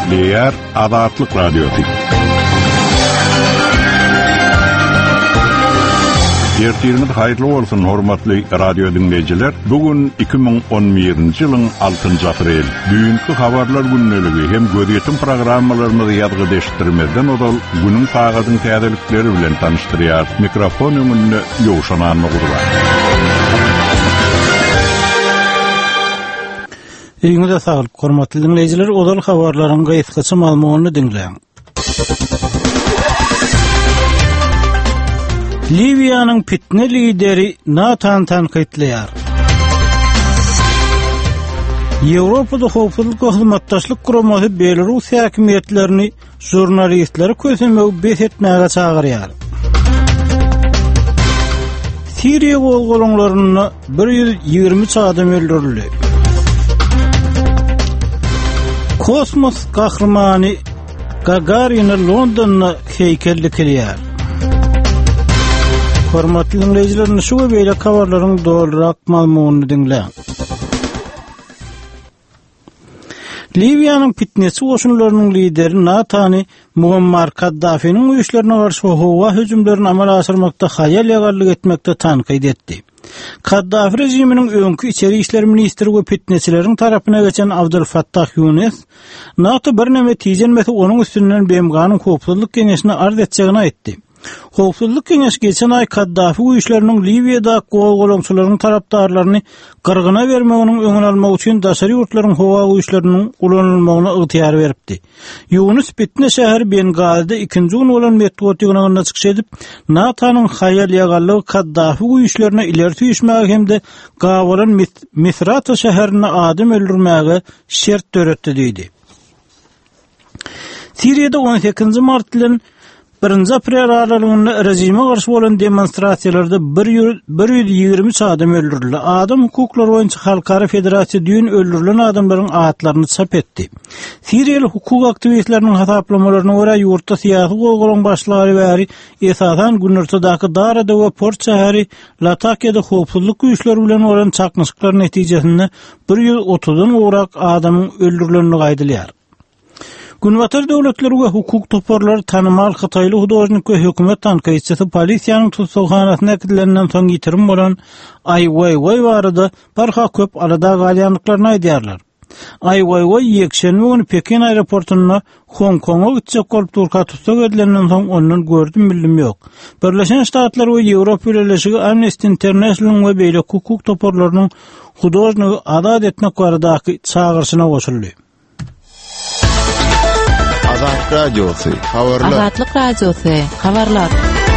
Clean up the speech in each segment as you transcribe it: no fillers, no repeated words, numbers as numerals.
Kepler Azatlyk Radiosu. Ertirimiz hayırlı olsun hormatly radio dinleyijiler. Bugün 2017-nji ýylyň 6-njy aprel. Düýünki habarlar günneligi hem gözetim programmalarymyzy ýadga deşdirmeden odal günüň tagadyň täzelikleri bilen tanıştyrýar. Mikrofon öňünde Ýowşan Anmagurlar. Eýňizde saglyk, hormatly dinleyijiler, odal habarlaryň gaýtgaça malumutyny dinleýän. Libya'nın fitne lideri Nathan tanqidleýär. Ýewropada howpsuzlyk we hyzmatdaşlyk guramasy Belarus häkimetlerini jurnalistleri kösemegi besetmäge çagyrýar. Siriýa bolgolaryny 120 adam öldürildi. Kosmos gahrmany Gagarin Londonda heýkellikleýär. Hormatly dinleyijiler, şu we beýle habarlaryň dolrak malumutyny dinleýän. Libya'nın fitnesi goşunlarynyň lideri Nathan Muammar Kaddafi'nin güýçlerine garşy howa hüjümlerini amala aşyrmakda haýal ýagarlyk etmekde tanqid etdi. Kaddafi rejiminiň öňkü içeri işler ministri we fitneçileriň tarapyna geçen Abdulfattah Yunus, NATO bir näme tijenmesi onuň üstünden BMG'nyň howpsuzlyk keňeşine arz etjegini aýtdy. Howpsuzlyk keňeşi geçen ay Kaddafi güýçleriniň Libya'da gowgolomçylaryň tarapdarlaryny gyrgyna bermeginiň öňüni almak üçin daşary ýurtlaryň howa güýçleriniň ulanylmagyna ygtyýar beripdi. Yunus fitne şäheri Bengazi'de 2-nji gün bolan metro ýygynyna çykyş edip, NATO'nyň haýal ýagarlygy Kaddafi güýçlerine ileri süýüşmäge hemde gawalan Misrata şäherine adam öldürmäge şert töretdi diýdi. Siriýada 18 mart bilen 1 aprel aralygynda rejime garşy bolan demonstrasiýalarda 120 adam öldürildi. Adam hukuklary boýunça Halkara Federasiýa düýün öldürilen adamlaryň atlaryny çap etdi. Siriýaly hukuk aktivistleriniň hasaplamalarına görä ýurtda syýasy gowgolaň başlary bäri esasan günnürtadaky Darada we Port şäheri Latakiýada howpsuzlyk güýçleri bilen bolan çakmyşyklар netijesinde 130-dan ugrak adamyň öldürilenini gaýdylýar. Günbatar döwletleri we hukuk toparlary tanymal Hytaýly hudojnik we hökümet tanqidçisi polisiýanyň tutulganasyna ekidilenden soň ýitirim bolan Ai Weiwei barada barha köp arada galýanlyklaryny aýdýarlar. Ai Weiwei ýekşenme günü Pekin aeroportuna Hong Konga gitjek bolup turka tutsak edilenden soň ondan gördüm bildim ýok. Birleşen Ştatlar we Ýewropa Birleşigi Amnesty International we beýle hukuk toparlarynyň hudojnigi azad etmek baradaky çağırşyna goşuldy. Azatlyk Radiosu, habarlar. Azatlyk Radiosu, habarlar.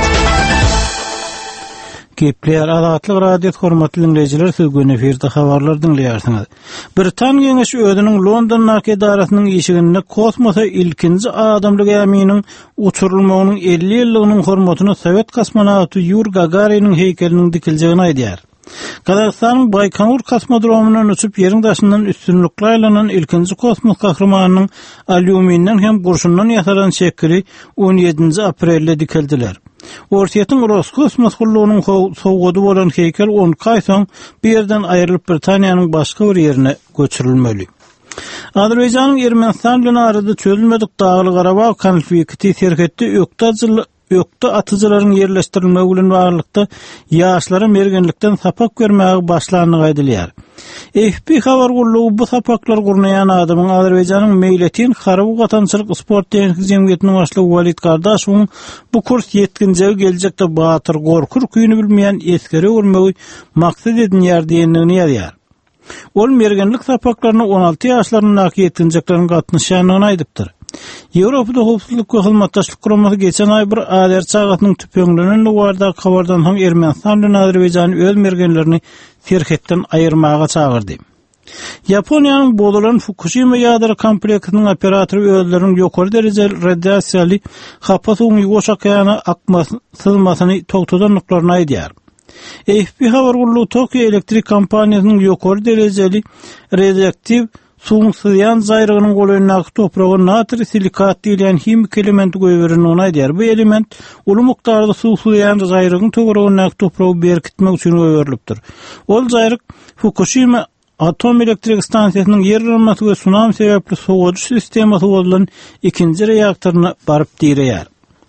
Kepler Azatlyk Radiosu hormatly dinleyijiler, söýgün eferde habarlar dinleýärsiňiz. Britaniýa geňeşi özüniň London nakidarasynyň işiginde kosmosa ilkinji adamlyk geminiň uçurulmagynyň 50 ýyllygynyň hormatyna Sowet kosmonauty Yuri Gagarinin heýkeliniň dikiljegini aýdýar. Kazakstanyň Baykonur kosmodromundan uçup ýeriň daşyndan üstünlikle aýlanan ilkinji kosmos gahrmanynyň alüminden hem gurşundan ýasalan şekli 17-nji aprelde dikildiler. Ortiýetin Roskosmos gullugynyň sowgady bolan heýkel 10 aý soň bir ýerden aýrylyp Britaniýanyň başga bir ýerine göçürilmeli. Azerbaýjanyň Ermenistan bilen arada çözülmedik Dağly Garabag konflikti serhetdi ökte atıcıların yerleştirilmegi bilen baglykda ýaşlara mergenlikden sapak görmäge başlanyny gaýdylýar. FP habar gullugy bu sapaklar gurnayan adamyň Azerbaýjanyň Meýletin Harabu Gatançylyk sport tehnik jemgyýetiniň başlygy Walid Gardaşowyň bu kurs ýetginjegi geljekde batyr gorkur küýünü bilmeýän eskere görmegi maksat edilýär diýendigini ýazýar. Ol mergenlik sapaklaryny 16 ýaşlaryň naky ýetginjekleriniň gatnaşýanyny aýdypdyr. Ýewropada howpsuzlyk we hyzmatdaşlyk guramasy geçen ay bir ader çagatynyň tüpeňlerinin warda habardan soň Ermenistan bilen Azerbaýjan öz mergenlerini serhetden aýyrmaga çagyrdy. Yaponiýanyň bodulan Fukushima ýadar kompleksiniň operatory özleriň ýokary derejeli radiasiýaly hapasyň ýuwaş okeana akmasyny togtadanlyklaryny aýdýar. AFP habar gullugy Tokyo elektrik kompaniýasynyň ýokary derejeli radioaktiv suňsyyan zaýrygynyň golanýaky topraga natri silikat diýilen himik element goýberenini aýdýar. Bu element uly mukdarda suňsyyan zaýrygyň topragyny topragy berkitmek üçin goýberilipdir. Ol zaýryk Fukushima atom elektrik stansiýasynyň ýerlenmesi we tsunami sebäpli soğuduş sistematy bolan ikinji reaktoryna baryp diýerler.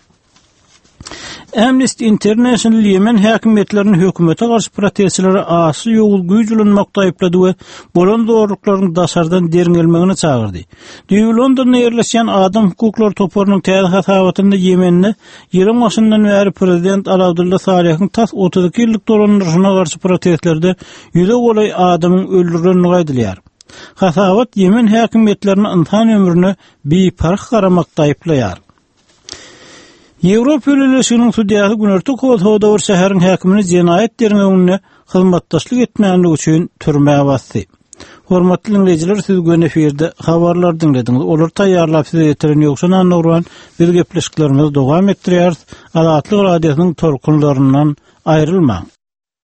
Amnesty International Yemen häkimetlerinin hökümete garşy protestçilere asy ýogul güýjlenmekde aýplady we bolan dogruklaryň daşardan deriňelmegini çagyrdy. Düýü Londonda ýerleşen adam hukuklary toparynyň täze hasabatynda Yemenni 20 ýyldan bäri prezident Abdullah Salihiň tas 32 ýyllyk dolandyryşyna garşy protestlerde ýüze golay adamyň öldürilenini aýdylýar. Hasabat Yemen häkimetleriniň insan ömrüne beýpark garamakda aýplaýar. Ýewropa Birleşiginiň sudiýasy Günerti Kosovo şäheriň häkimini jenaýet derňegine hyzmatdaşlyk etmänligi üçin türmäge basdy. Hormatly dinleýijiler, siz göne eferde habarlar dinlediňiz. Olar taýýarlap size ýetiren ýoksa Nurwan biz gepleşiklerimizi dowam etdirýär. Azatlyk radiosynyň torkunlaryndan aýrylmaň.